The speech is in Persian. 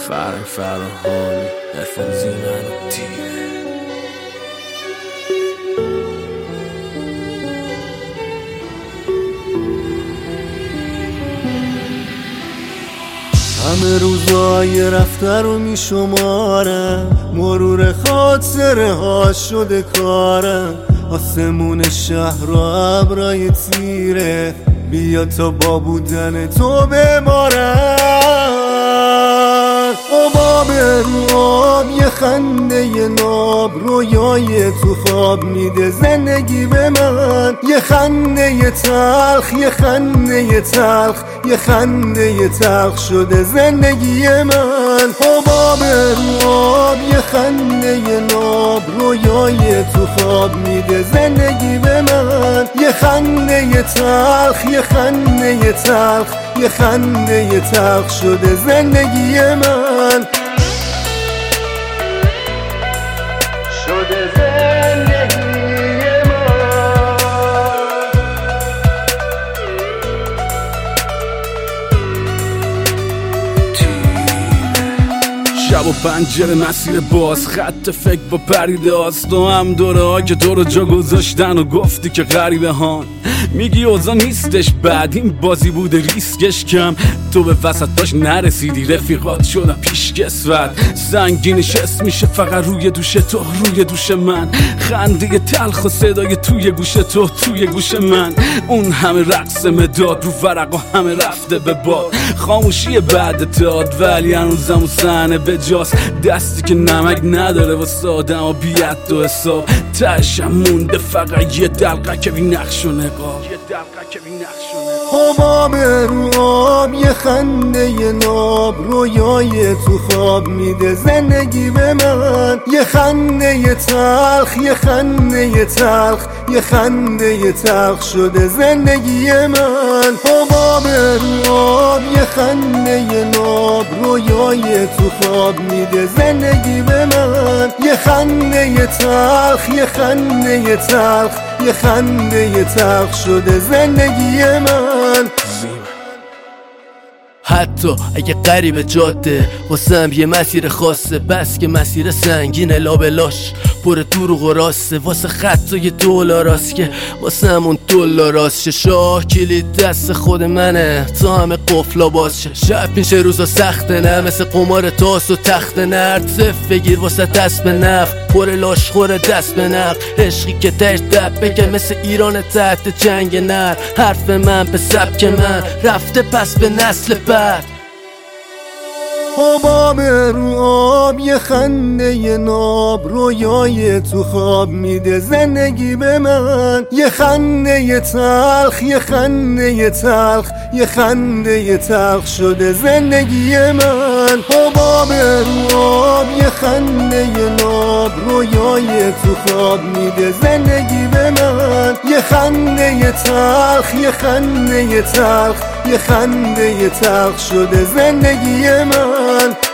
فراهانی افنزی منو تیره. همه روزای رفته رو می شمارم، مرور خاطره ها شده کارم. آسمون شهر و ابرای تیره، بیا تا با بودن تو بمارم. آباب رو آب یه خنده ی ناب، رویای تو خواب میده زندگی به من. یه خنده ی تلخ، یه خنده ی تلخ، یه خنده ی تلخ شده زندگی من. آباب رو آب یه خنده ی ناب، رویای تو خواب میده زندگی به من. یه خنده ی تلخ، یه خنده ی تلخ، یه خنده ی تلخ شده زندگی من. شده زندگی من. شب و پنجره مسیر باز، خط فکر با پریداز. تو هم دوره ها که تو رو جا گذاشتن و گفتی که غریبه هان. میگی اوضاع نیستش بعد، این بازی بوده ریسکش کم. تو به وسطاش نرسیدی، رفیقات شدن پیش کسوت. سنگینش اسم میشه فقط روی دوش تو، روی دوش من. خنده تلخ و صدای توی گوش تو، توی گوش من. اون همه رقص مداد رو ورق و همه رفته به باد. خاموشی بعد داد ولی هنوزم اون صحنه به جاست. دستی که نمک نداره واسه آدم و بیت و حساب. تهشم مونده فقط یه دلقه که بی نقش و نقاب. حباب رو آب یه خنده ی ناب، رویای تو خواب میده زندگی به من. یه خنده ی تلخ، یه خنده ی تلخ، یه خنده ی تلخ شده زندگی من. حباب رو آب یه خنده ی ناب، رویای تو خواب میده زندگی به من. یه خنده ی تلخ، یه خنده ی تلخ، یه خنده ی تلخ شده زندگی من. حتی اگه قریب جاده واسم یه مسیر خاصه، بس که مسیر سنگین لابلاش پر دروغ و راسته. واسه خطای دلاراست که واسه همون دلاراست. شاه کلید دست خود منه تا همه قفلا باز شه. شب میشه روزا سخته نه، مثل قمار تاس و تخت نرد. صف بگیر واسه دست به نف، پر لاش خوره دست به نف. عشقی که تش دب بگه مثل ایران تحت جنگ نر. حرف من به سبک من رفته پس به نسل بعد. حباب رو آب یه خنده ی ناب، رویای تو خواب میده زندگی به من. یه خنده ی تلخ، یه خنده ی تلخ، یه خنده ی تلخ شده زندگی من. حباب رو آب یه خنده ی ناب، رویای تو خواب میده زندگی به من. یه خنده ی تلخ، یه خنده ی تلخ، یه خنده ی تلخ شده زندگی من.